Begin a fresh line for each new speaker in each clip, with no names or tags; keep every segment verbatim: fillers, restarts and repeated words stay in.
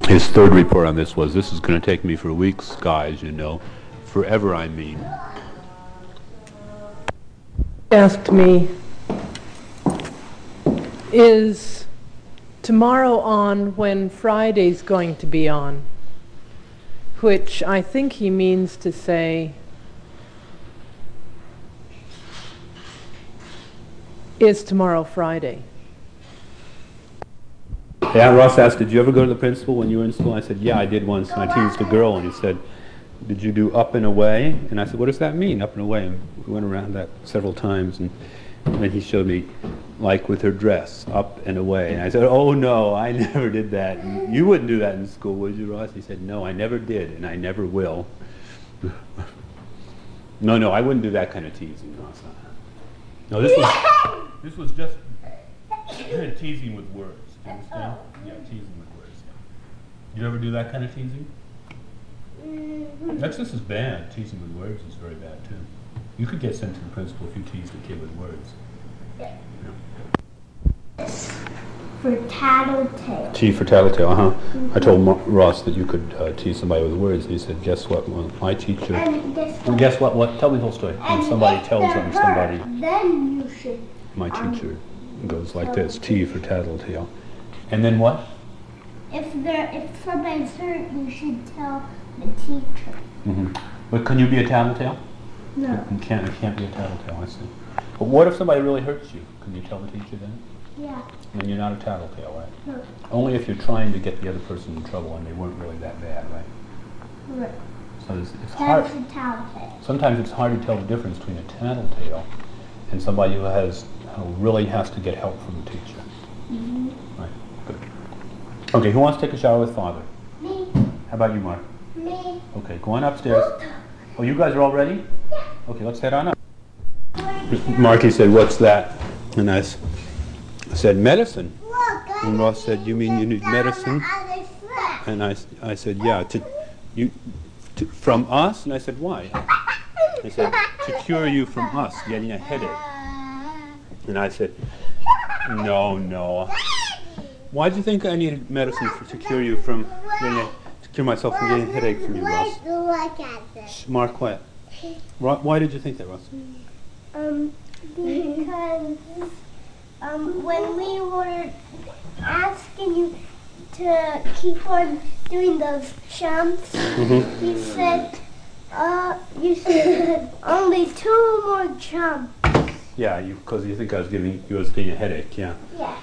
his third report on this was, this is going to take me for weeks, guys, you know. Forever, I mean.
Asked me, is tomorrow on when Friday's going to be on? Which I think he means to say, is tomorrow Friday?
Yeah, Ross asked, did you ever go to the principal when you were in school? I said, yeah, I did once, and I teased a girl, and he said, did you do up and away? And I said, what does that mean, up and away? And we went around that several times, and then he showed me, like with her dress, up and away. And I said, oh no, I never did that. And you wouldn't do that in school, would you, Ross? He said, no, I never did, and I never will. no, no, I wouldn't do that kind of teasing, Ross. No, this was, this was just teasing with words. Do you understand? Yeah, teasing with words. Yeah. You ever do that kind of teasing? That's just as bad. Teasing with words is very bad too. You could get sent to the principal if you teased a kid with words.
Yeah. For tattletale.
T for tattletale, uh huh. Mm-hmm. I told Ma Ross that you could uh, tease somebody with words, and he said, "Guess what? Well, my teacher." And guess what? And guess what? What? Tell me the whole story. And when somebody tells them somebody.
Then you should.
My teacher um, goes like this: T for tattletale. And then what?
If there, if somebody's hurt, you should tell the teacher.
Mm-hmm. But can you be a tattletale?
No.
You can't. You can't be a tattletale. I see. But what if somebody really hurts you? Can you tell the teacher then?
Yeah.
Then you're not a tattletale, right?
No.
Only if you're trying to get the other person in trouble and they weren't really that bad, right?
Right.
So it's, it's
That's
hard.
a tattletale.
Sometimes it's hard to tell the difference between a tattletale and somebody who has who really has to get help from the teacher.
Mm-hmm.
Right. Good. Okay. Who wants to take a shower with Father?
Me.
How about you, Mark?
Me.
Okay. Go on upstairs. Oh, you guys are all ready?
Yeah.
Okay. Let's head on up. Marky said, "What's that?" And I s I said, "Medicine."
Look,
And Ross said, "You mean you need medicine?" And I, I said, "Yeah, to you to, from us." And I said, "Why?" They said, "To cure you from us getting a headache." And I said, "No, no. Why do you think I needed medicine for, to cure you from getting a, to cure myself from getting a headache from you, Ross?"
Look at this.
Mark, quiet. Ro why did you think that, Ross?
Um, because um, when we were asking you to keep on doing those jumps,
Mm-hmm.
you said, uh, you said only two more jumps.
Yeah, you because you think I was giving you was getting a headache, yeah.
Yeah.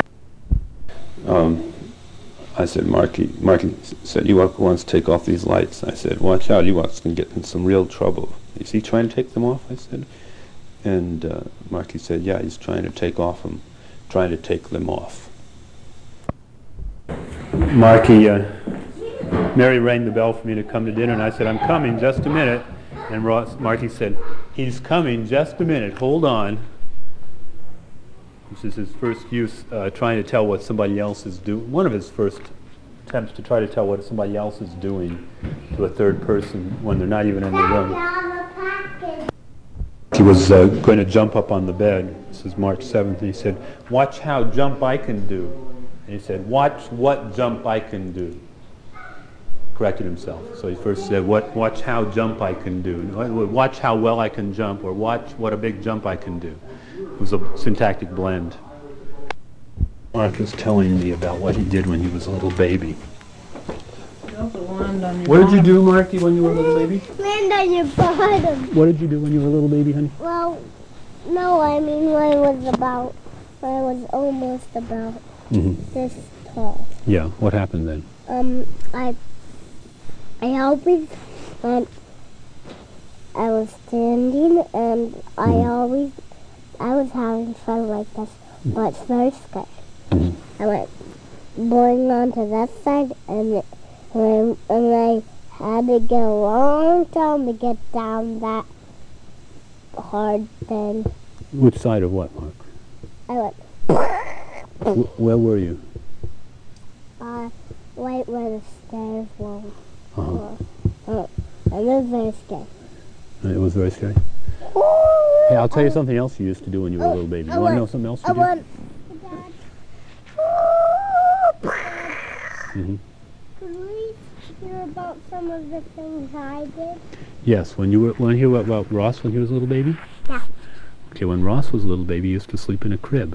Um, I said, Marky, Marky said, Ewok wants to take off these lights. I said, watch out, Ewok's going to get in some real trouble. Is he trying to take them off? I said. And uh, Marky said, yeah, he's trying to take off them, trying to take them off. Marky, uh, Mary rang the bell for me to come to dinner, and I said, I'm coming, just a minute. And Ross, Marky said, he's coming, just a minute, hold on. This is his first use, uh, trying to tell what somebody else is doing. One of his first attempts to try to tell what somebody else is doing to a third person when they're not even in the room. He was uh, going to jump up on the bed. This is March seventh, and he said, watch how jump I can do. And he said, watch what jump I can do. Corrected himself. So he first said, what, watch how jump I can do. Watch how well I can jump, or watch what a big jump I can do. It was a syntactic blend. Mark was telling me about what he did when he was a little baby. What did you do, Marky, when you were a little baby?
Land on your bottom.
What did you do when you were a little baby, honey?
Well, no, I mean when I was about, when I was almost about
Mm-hmm.
this tall.
Yeah, what happened then?
Um, I, I always, um, I was standing and I
Mhm.
always, I was having fun like this, but first guy,
Mhm.
I went going on to that side and, it, and, I, and I had to get a long time to get down that hard thing.
Which side of what, Mark?
I went,
W where were you?
uh, right where the stairs were.
Uh-huh.
Uh, and it was very scary.
It was very scary. Hey, I'll tell you something else you used to do when you were a little baby. You want to know something else you
I
did?
want,
Mm-hmm.
Could we hear about some of the things I did?
Yes, when you were, want to hear what about Ross when he was a little baby?
Yeah.
Okay, when Ross was a little baby, he used to sleep in a crib.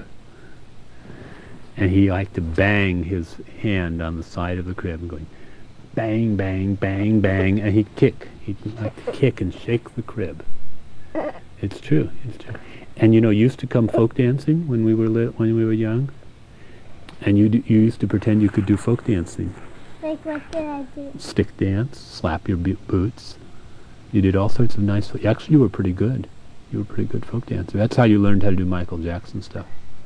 And he liked to bang his hand on the side of the crib and going bang, bang, bang, bang, and he'd kick. He'd like to kick and shake the crib. It's true, it's true. And you know, used to come folk dancing when we were lit, when we were young. And you d- you used to pretend you could do folk dancing.
Like what did I do?
Stick dance, slap your bo- boots. You did all sorts of nice. Actually, you were pretty good. You were a pretty good folk dancer. That's how you learned how to do Michael Jackson stuff.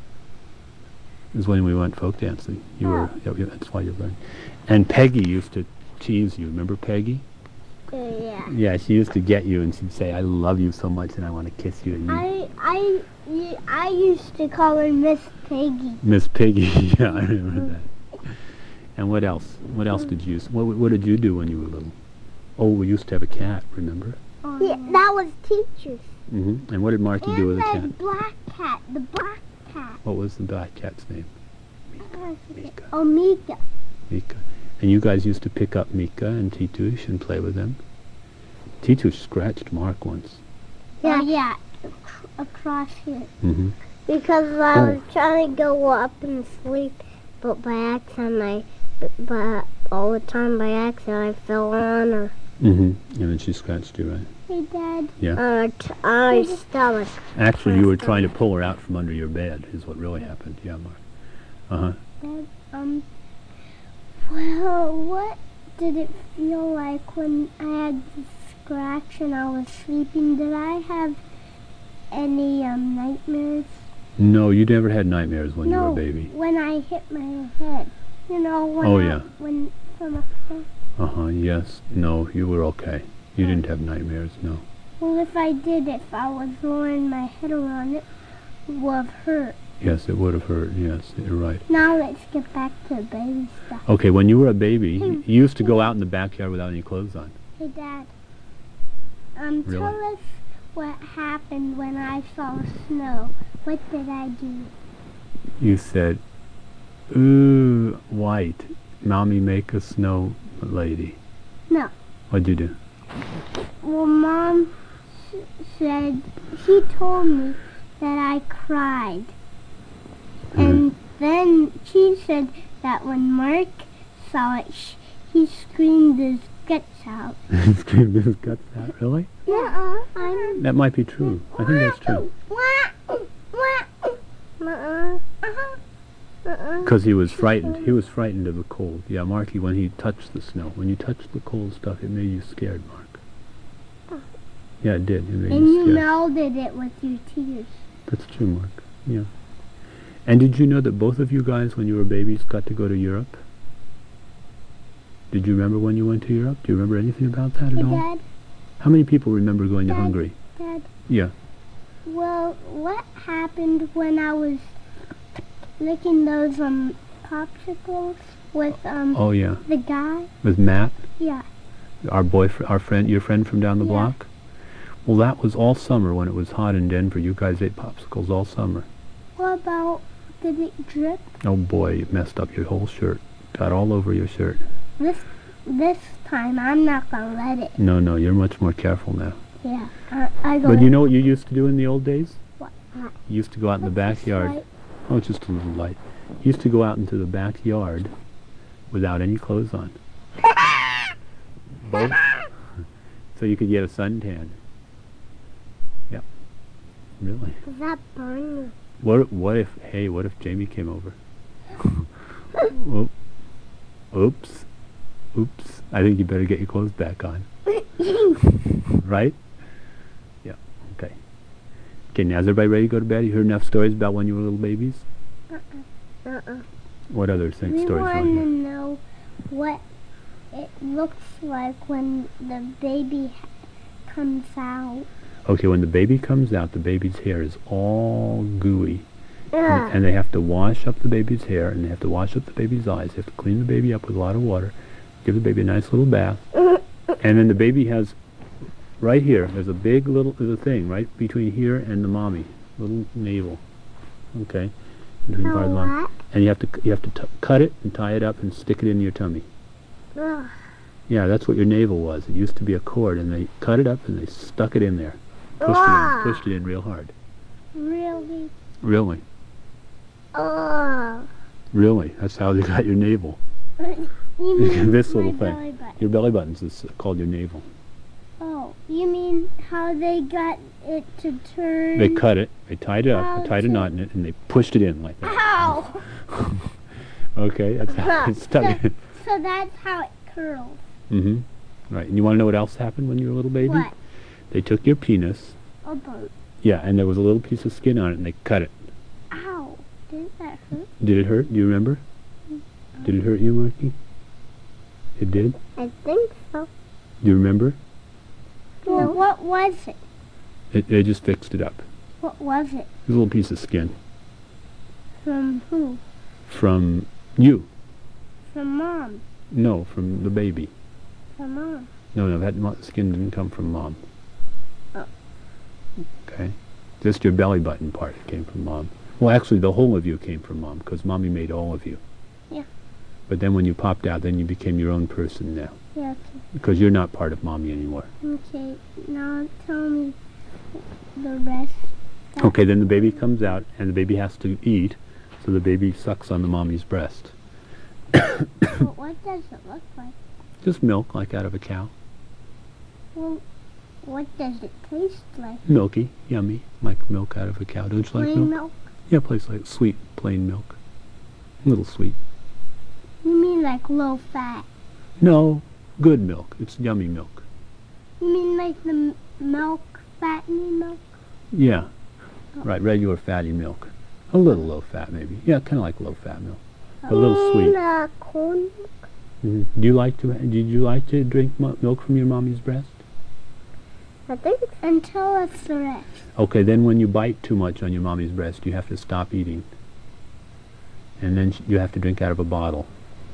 Is when we went folk dancing. You were. Yeah, yeah, that's why you learned. And Peggy used to tease you. Remember Peggy?
Uh, yeah.
Yeah, she used to get you, and she'd say, "I love you so much, and I want to kiss you." And you,
I I y- I used to call her Miss Piggy.
Miss Piggy. Yeah, I remember that. And what else? What else did you? use? What What did you do when you were little? Oh, we used to have a cat. Remember?
Yeah, that was teachers.
Mm-hmm. And what did Marky do with the
And
cat?
the black cat, the black cat.
What was the black cat's name?
I forget.
Mika.
Oh, Mika.
Mika. And you guys used to pick up Mika and Titush and play with them. Titush scratched Mark once.
Yeah, yeah, ac- across here.
Mm-hmm.
Because I
Oh.
was trying to go up and sleep, but by accident I, but, but all the time by accident I fell on her.
Mm-hmm. And then she scratched you, right?
Hey, Dad.
Yeah.
On her, t- on her stomach.
Actually, you were trying to pull her out from under your bed, is what really happened. Yeah, Mark. Uh-huh.
Dad, um, well, what did it feel like when I had the scratch and I was sleeping? Did I have any um nightmares?
No, you never had nightmares when
no,
you were a baby.
when I hit my head. You know, when
Oh,
I,
yeah.
when from a
Uh-huh, yes. No, you were okay. You didn't have nightmares, no.
Well, if I did, if I was rolling my head around, it would have hurt.
Yes, it would have hurt. Yes, you're right.
Now let's get back to the baby stuff.
Okay, when you were a baby,
Hey.
you used to go out in the backyard without any clothes on.
Hey, Dad. Um,
Really?
tell us what happened when I saw snow. What did I do?
You said, "Ooh, white, mommy make a snow lady."
No.
What'd you do?
Well, Mom s- said, she told me that I cried. And then she said that when Mark saw it, sh- he screamed his guts out.
Screamed his guts out. Really?
Yeah, I'm...
That might be true. I think that's true.
Uh-uh. Uh-huh. Uh-uh.
Because he was frightened. He was frightened of the cold. Yeah, Marky, when he touched the snow, when you touched the cold stuff, it made you scared, Mark.
Oh.
Yeah, it did. It made
And
you
you
scared.
melted it with your tears.
That's true, Mark. Yeah. And did you know that both of you guys, when you were babies, got to go to Europe? Did you remember when you went to Europe? Do you remember anything about that at
Hey,
all?
Dad,
How many people remember going to
Dad.
Hungary?
Dad.
Yeah.
Well, what happened when I was licking those um popsicles with um
Oh, yeah.
the guy?
With Matt,
Yeah.
our boyfriend, our friend, your friend from down the
Yeah.
block? Well, that was all summer when it was hot in Denver. You guys ate popsicles all summer.
What about, did it drip?
Oh, boy, you messed up your whole shirt. Got all over your shirt.
This this time I'm not gonna let it.
No, no, you're much more careful now.
Yeah. I, I go.
But you know what you used to do in the old days?
What?
You used to go out in the backyard.
Right.
Oh, it's just a little light. You used to go out into the backyard without any clothes on. Both. So you could get a suntan. Yep. Really.
Does that burn me?
What what if, hey, what if Jamie came over? Oop. Oops. Oops. I think you better get your clothes back on. Right? Yeah. Okay. Okay, now is everybody ready to go to bed? You heard enough stories about when you were little babies?
Uh-uh. Uh-uh.
What other things,
We
stories
want
want
to
to hear?
know what it looks like when the baby ha- comes out.
Okay, when the baby comes out, the baby's hair is all gooey.
Ugh.
And, and they have to wash up the baby's hair, and they have to wash up the baby's eyes. They have to clean the baby up with a lot of water, give the baby a nice little bath. And then the baby has, right here, there's a big little, there's a thing right between here and the mommy, little navel. Okay? Between
A
part of the mommy.
what?
And you have to, c- you have to t- cut it and tie it up and stick it in your tummy.
Ugh.
Yeah, that's what your navel was. It used to be a cord, and they cut it up and they stuck it in there. Pushed it
Ah.
in, pushed it in real hard.
Really?
Really,
Oh.
really. That's how they got your navel.
You mean
This
my
little
belly
thing.
button.
Your belly button's is called your navel.
Oh, you mean how they got it to turn?
They cut it, they tied it up,
How
they tied a
to-
knot in it, and they pushed it in like that.
Ow!
Okay, that's how it's stuck
so,
in.
so that's how it curled.
Mm-hmm. Right, and you want to know what else happened when you were a little baby?
What?
They took your penis,
A boat.
yeah, and there was a little piece of skin on it, and they cut it.
Ow! Didn't that hurt?
Did it hurt? Do you remember? Did it hurt you, Marky? It did?
I think so.
Do you remember?
Well, what was it?
It, they just fixed it up.
What was it?
It was a little piece of skin
From who?
from you.
From Mom.
No, from the baby.
From Mom.
No, no, that mo- skin didn't come from Mom.
Oh.
Okay? Just your belly button part came from Mom. Well, actually, the whole of you came from Mom, because Mommy made all of you.
Yeah.
But then when you popped out, then you became your own person now.
Yeah, okay.
Because you're not part of Mommy anymore.
Okay, now tell me the rest.
Okay, then the baby comes out, and the baby has to eat, so the baby sucks on the mommy's breast.
But what does it look like?
Just milk, like out of a cow.
Well, what does it taste like?
Milky, yummy, like milk out of a cow. Don't you like
Plain
milk?
milk?
Yeah, plain like sweet, plain milk. A little sweet.
You mean like low fat?
No, good milk. It's yummy milk.
You mean like the m- milk, fatty milk?
Yeah, right, regular fatty milk. A little low fat, maybe. Yeah, kind of like low fat milk. A little sweet.
Mm, uh, corn?
Mhm. Do you like to? Did you like to drink mo- milk from your mommy's breast?
I think. And tell us the rest.
Okay, then when you bite too much on your mommy's breast, you have to stop eating. And then sh- you have to drink out of a bottle.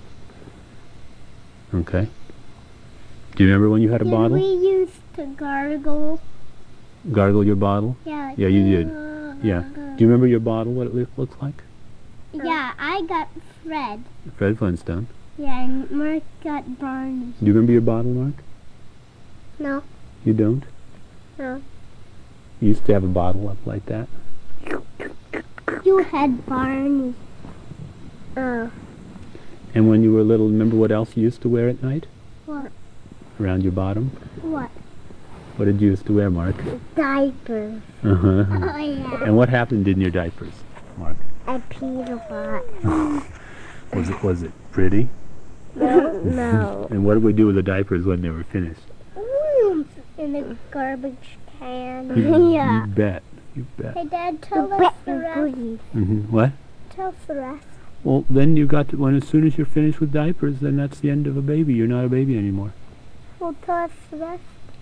Okay? Do you remember when you had a
Did
bottle?
we used to gargle?
Gargle your bottle?
Yeah. Like,
Yeah, you did.
uh,
Yeah. Do you remember your bottle, what it loo- looks like?
Yeah, I got Fred.
Fred Flintstone.
Yeah, and Mark got Barney.
Do you remember your bottle, Mark?
No.
You don't?
No.
You used to have a bottle up like that?
You had Barney. Oh.
And when you were little, remember what else you used to wear at night?
What?
Around your bottom?
What?
What did you used to wear, Mark?
Diapers.
Uh-huh.
Oh, yeah.
And what happened in your diapers, Mark?
I peed a lot.
Was it was it pretty?
No. No.
And what did we do with the diapers when they were finished?
In the garbage can.
You,
Yeah.
you bet. You bet.
Hey, Dad, tell us the rest.
hmm What?
Tell us the rest.
Well, then you got to, when as soon as you're finished with diapers, then that's the end of a baby. You're not a baby anymore.
Well, tell us the rest.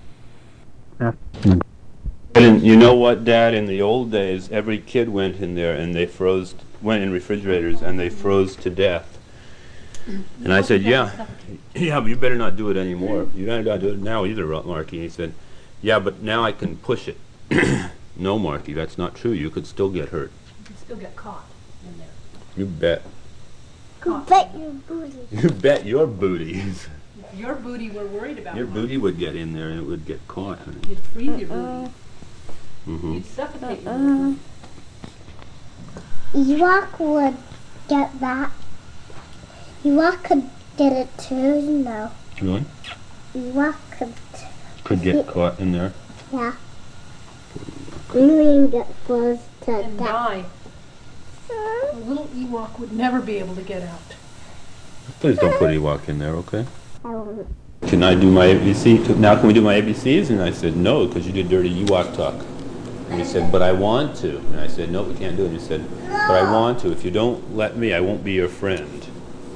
And you know what, Dad? In the old days, every kid went in there and they froze, went in refrigerators and they froze to death. And I said, yeah, yeah, but you better not do it anymore. You better not do it now either, Marky. He said, yeah, but now I can push it. No, Marky, that's not true. You could still get hurt.
You can still get caught in there.
You bet.
You bet your booty.
You bet your booties.
If your booty were worried about
Your
mine,
booty would get in there and it would get caught.
you'd freeze your booty.
Mm-hmm.
You'd suffocate your booty.
Ewok would get that. Ewok could get it too, you know.
Really?
Ewok could,
Could get caught in there.
yeah. And get froze to
And
death.
die. A little Ewok would never be able to get out.
Please don't put Ewok in there, okay?
I won't.
Can I do my A B C? t- Now can we do my A B Cs? And I said, no, because you did dirty Ewok talk. And he said, but I want to. And I said, no, we can't do it. And he said, but I want to. If you don't let me, I won't be your friend.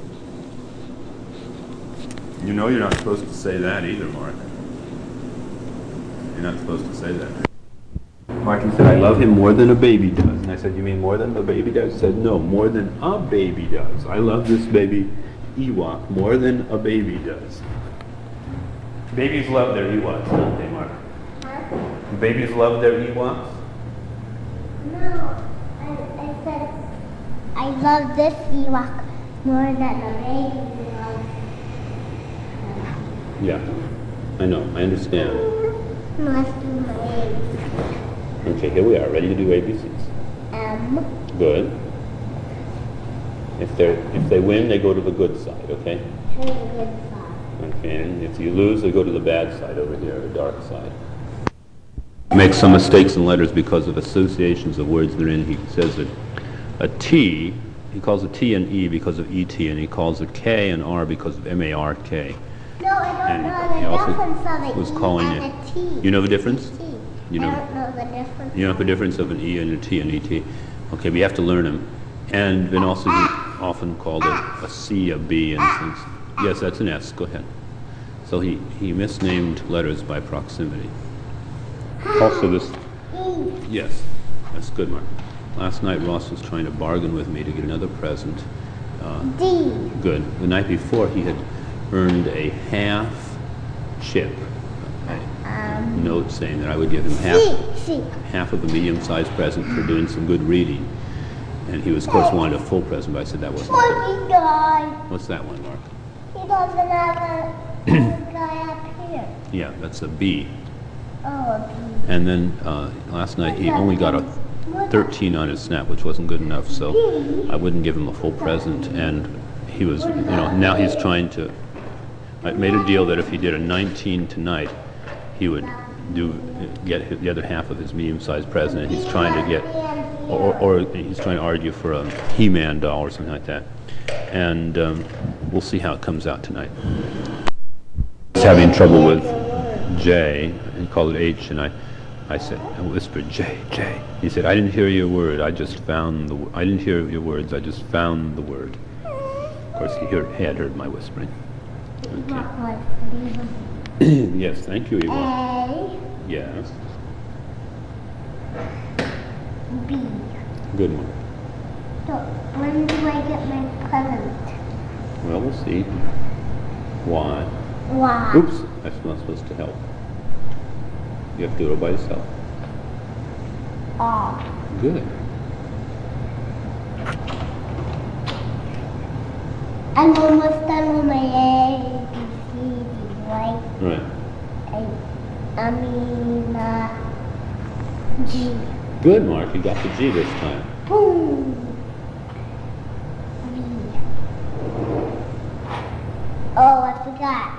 You know you're not supposed to say that either, Mark. You're not supposed to say that. Marky said, I love him more than a baby does. And I said, you mean more than the baby does? He said, no, more than a baby does. I love this baby Ewok more than a baby does. Babies love their Ewoks, don't they, Mark?
Huh?
Babies love their Ewoks?
No. I, I said I love this Ewok more than a baby loves.
Yeah, I know, I understand.
Let's do my A B Cs.
Okay, here we are, ready to do A B Cs.
M.
Good. If they if they win, they go to the good side, okay?
To the good side.
Okay, and if you lose, they go to the bad side over here, the dark side. Makes some mistakes in letters because of associations of words they're in. He says that a T, he calls a T an E because of E T, and he calls a K an R because of M A R K.
No, I don't
And
know
he
the
also
difference of
was
an E
calling
and
it-
a T.
You know the difference?
T.
You know-
I don't know the difference.
You know the difference of an E and a T and E T? Okay, we have to learn them. And then also he often called a, a C a B and things. Yes, that's an S, go ahead. So he, he misnamed letters by proximity. Also this,
E.
yes, that's good, Mark. Last night Ross was trying to bargain with me to get another present. Uh,
D.
good. The night before he had earned a half chip, a note saying that I would give him half,
C. C.
half of a medium-sized present for doing some good reading. And he was, of course, wanted a full present, but I said that wasn't good.
Funny guy.
What's that one, Mark?
He doesn't have a, a guy up here.
Yeah, that's a B.
Oh, a
And then uh, last night he only got a thirteen on his snap, which wasn't good enough, so I wouldn't give him a full present. And he was, you know, now he's trying to, I made a deal that if he did a nineteen tonight, he would do, get the other half of his medium-sized present. And he's trying to get, or, or he's trying to argue for a He-Man doll or something like that. And um, we'll see how it comes out tonight. He's having trouble with J, he called it H, and I, I said, I whispered, J, J. He said, I didn't hear your word, I just found the, w I didn't hear your words, I just found the word. Of course, he, heard, he had heard my whispering. Okay. Yes, thank you, Eva.
A.
Yes.
B.
Good one.
So, when do I get my present?
Well, we'll see. Why?
Y.
Oops, that's not supposed to help. You have to do it all by yourself.
R.
Good.
I'm almost done with my A, B, C, D, right?
Right.
I, I mean, uh, G.
Good, Mark. You got the G this time.
Boom. V. Oh, I forgot.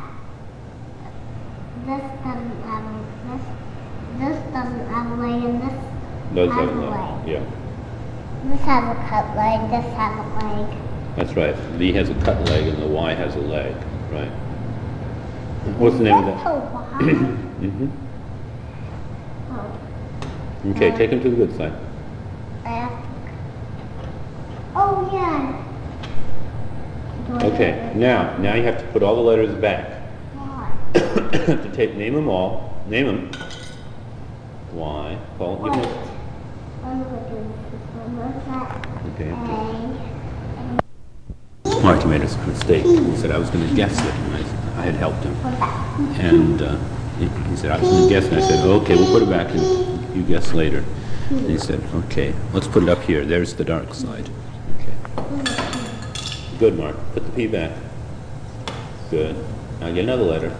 This doesn't have a, this, this doesn't have a leg, and this
Does
has
have
a
a leg.
leg.
Yeah,
This has a cut leg, this has a leg.
that's right. The has a cut leg and the Y has a leg. Right. What's the name of
That's
that?
a Y.
Mm-hmm.
Oh,
Okay, take him to the good side.
I have to. Oh, yeah. Do I
Okay,
have
now, now you have to put all the letters back.
Y?
to take, name them all. Name them. Y. Call it. Give
Wait.
me.
I'm going to do this one. What's that?
Okay.
A.
Marty made a mistake. He said I was going to guess it, and I, I had helped him.
What's that?
And uh, he, he said, I was going to guess, and I said, okay, we'll put it back, and you guess later. And he said, okay, let's put it up here. There's the dark side. Okay. Good, Mark. Put the P back. Good. Now get another letter.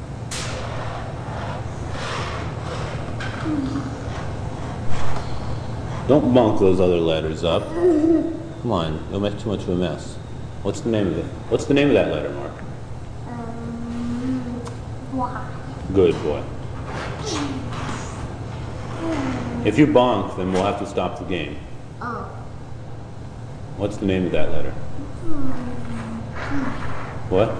Don't bunk those other letters up. Come on, you'll make too much of a mess. What's the name of it? What's the name of that letter, Mark?
Um, Y.
Good boy. If you bonk, then we'll have to stop the game.
Oh.
What's the name of that letter? What?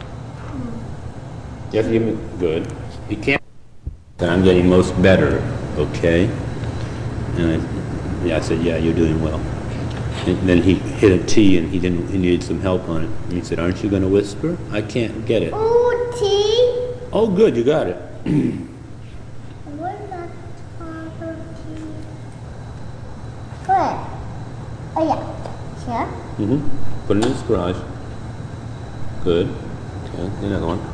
You have to give me good. You can't. Then I'm getting most better, okay? And I, yeah, I said, yeah, you're doing well. And then he hit a T, and he didn't. He needed some help on it. And he said, "Aren't you going to whisper? I can't get it."
Ooh, T.
Oh, good, you got it.
What is that? Father T. Good. Oh, yeah. Here.
Mm-hmm. Put it in his garage. Good. Okay, another one.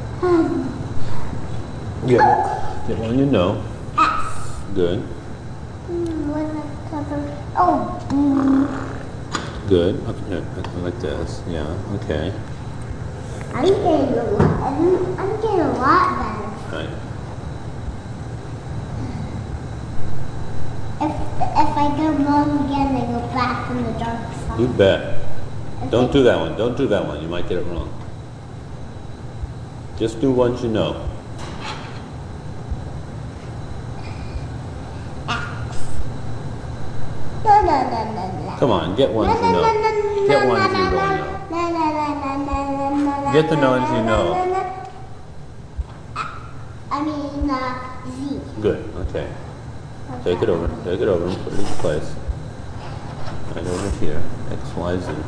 Get, get one you know.
S.
Good.
Mm, what is that? Father? Oh. Mm.
Good. Okay, like this. Yeah. Okay.
I'm getting eleven. I'm getting from the dark side.
You bet. Don't do that one. Don't do that one. You might get it wrong. Just do ones you know.
No, no, no, no, no.
Come on, get ones you know. Get ones you really know.
No, no, no, no, no, no, no,
Get the
no,
ones you
no,
know.
no, no. I mean, uh, Z.
Good, okay. Take it over. Take it over and put it in place. Right over here. X, Y, Z.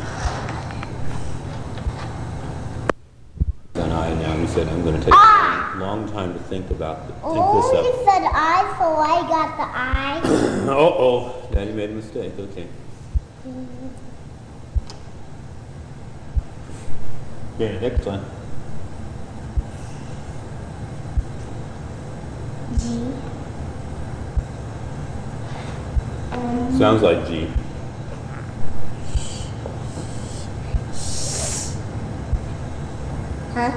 Then I now he said I'm going to take
Ah!
a long time to think about it. Think
Oh,
this
he said I, so I got the I.
up. Uh oh, Daddy made a mistake. Okay. Okay, next one.
G. Um,
Sounds like G.
huh?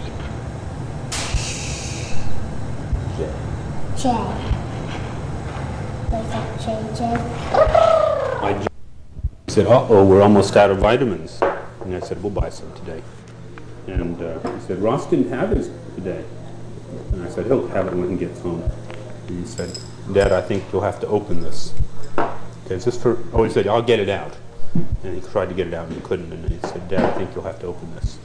J.
J. What's that? J, J.
My J. He said, uh oh, we're almost out of vitamins. And I said, we'll buy some today. And uh, he said, Ross didn't have his today. And I said, he'll have it when he gets home. And he said, Dad, I think you'll have to open this. Okay, is this for, oh, he said, I'll get it out. And he tried to get it out and he couldn't. And he said, Dad, I think you'll have to open this.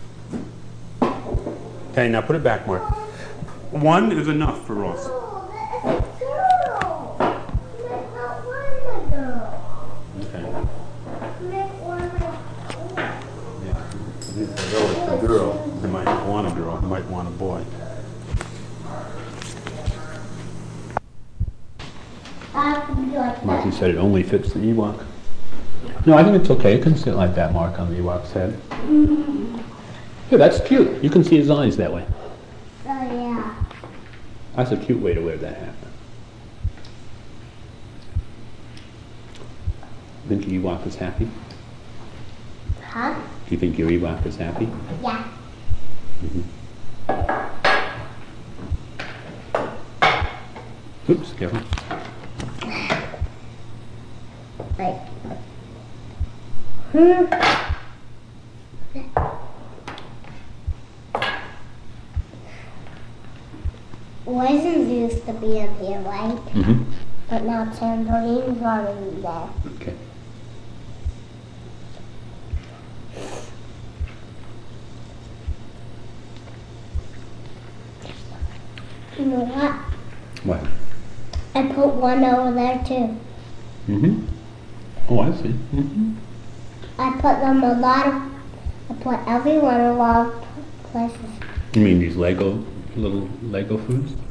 Okay, now put it back, Mark. One is enough for Ross.
Oh, that is a girl. You might not want a girl.
Okay.
You might want a boy.
Yeah. If it's a girl, they might not want a girl, they might want a boy.
I can do like
Marky
that.
said it only fits the Ewok. No, I think it's okay. It can sit like that, Mark, on the Ewok's head. Yeah, that's cute. You can see his eyes that way.
Oh, yeah.
That's a cute way to wear that hat. Think your Ewok is happy?
Huh?
Do you think your Ewok is happy?
Yeah.
Oops, careful.
Like. Hmm. Weisens used to be up here, right?
Mm-hmm.
But now Tambourine's already there.
Okay.
You know what?
What?
I put one over there too.
Mm-hmm. Oh, I see. Mm-hmm.
I put them a lot of, I put everyone a lot of places.
You mean these Lego, little Lego foods?